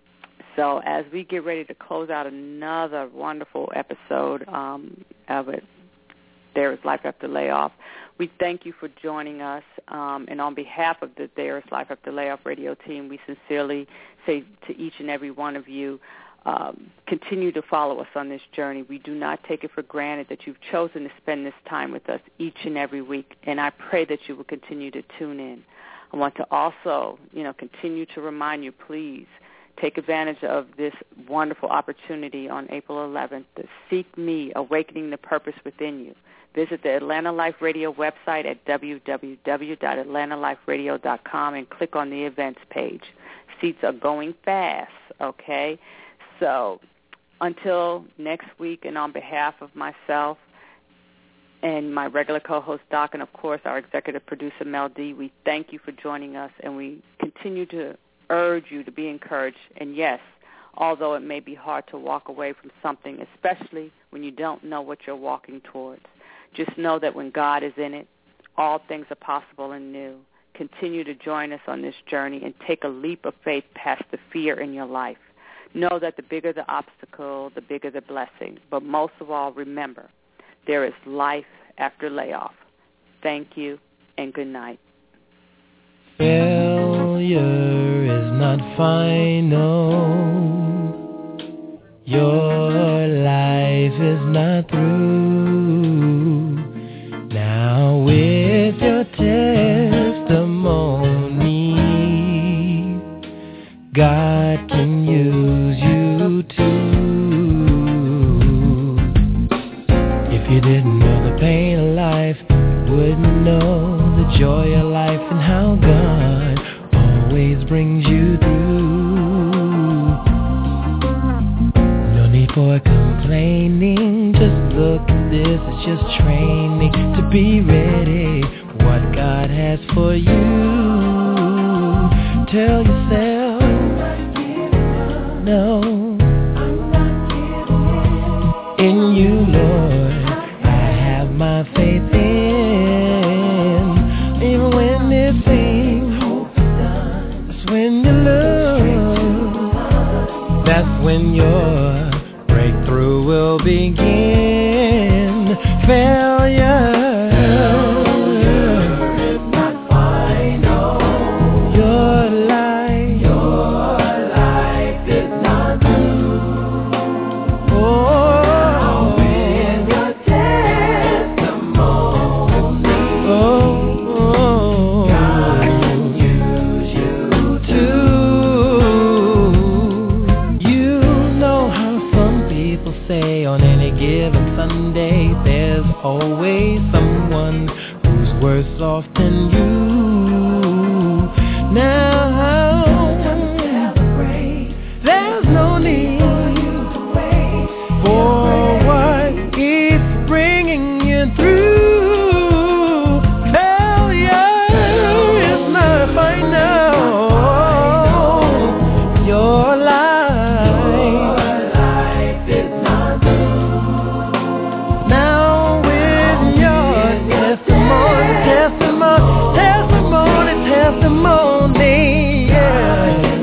So as we get ready to close out another wonderful episode of it, There is Life After Layoff, we thank you for joining us. And on behalf of the There is Life After Layoff radio team, we sincerely say to each and every one of you, continue to follow us on this journey. We do not take it for granted that you've chosen to spend this time with us each and every week, and I pray that you will continue to tune in. I want to also, continue to remind you, please take advantage of this wonderful opportunity on April 11th to Seek Me, Awakening the Purpose Within You. Visit the Atlanta Life Radio website at www.atlantaliferadio.com and click on the events page. Seats are going fast, okay? So until next week, and on behalf of myself and my regular co-host, Doc, and, of course, our executive producer, Mel D., we thank you for joining us, and we continue to urge you to be encouraged. And, yes, although it may be hard to walk away from something, especially when you don't know what you're walking towards, just know that when God is in it, all things are possible and new. Continue to join us on this journey and take a leap of faith past the fear in your life. Know that the bigger the obstacle, the bigger the blessing. But most of all, remember, there is life after layoff. Thank you, and good night. Failure is not final. Your life is not through. Now with your testimony, God can use you too. If you didn't know the pain of life, you wouldn't know the joy of life and how God always brings you through. No need for complaining, just look at this, it's just training to be ready. What God has for you, tell yourself, no, I'm not giving up. In you, Lord, I have my faith in. Even when it seems that's when you love, that's when your breakthrough will begin. Failure is not final. Your life is not through. Oh, with your testimony, always someone who's worse off than you. Now, there's no need for what keeps bringing you through. Failure is not final. Your life is not through. Now with your testimony, yeah.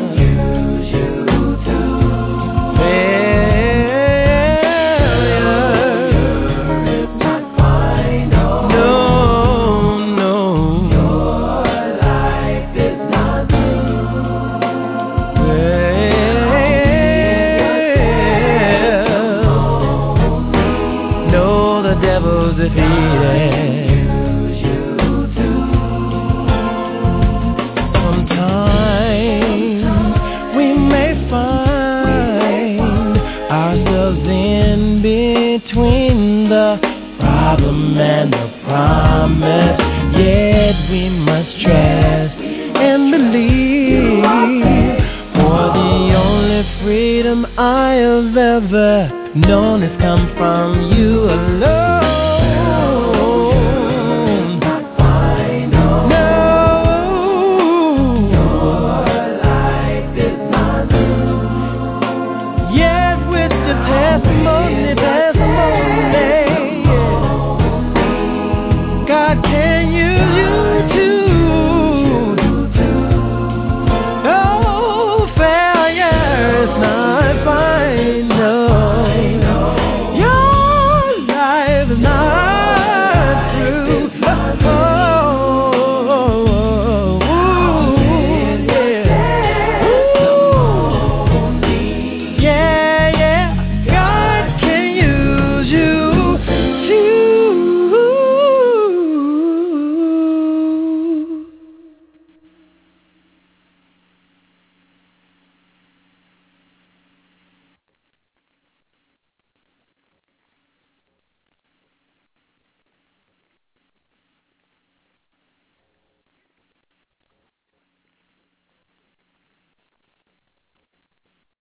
And the promise, yet we must trust and believe. For the only freedom I have ever known has come from you alone.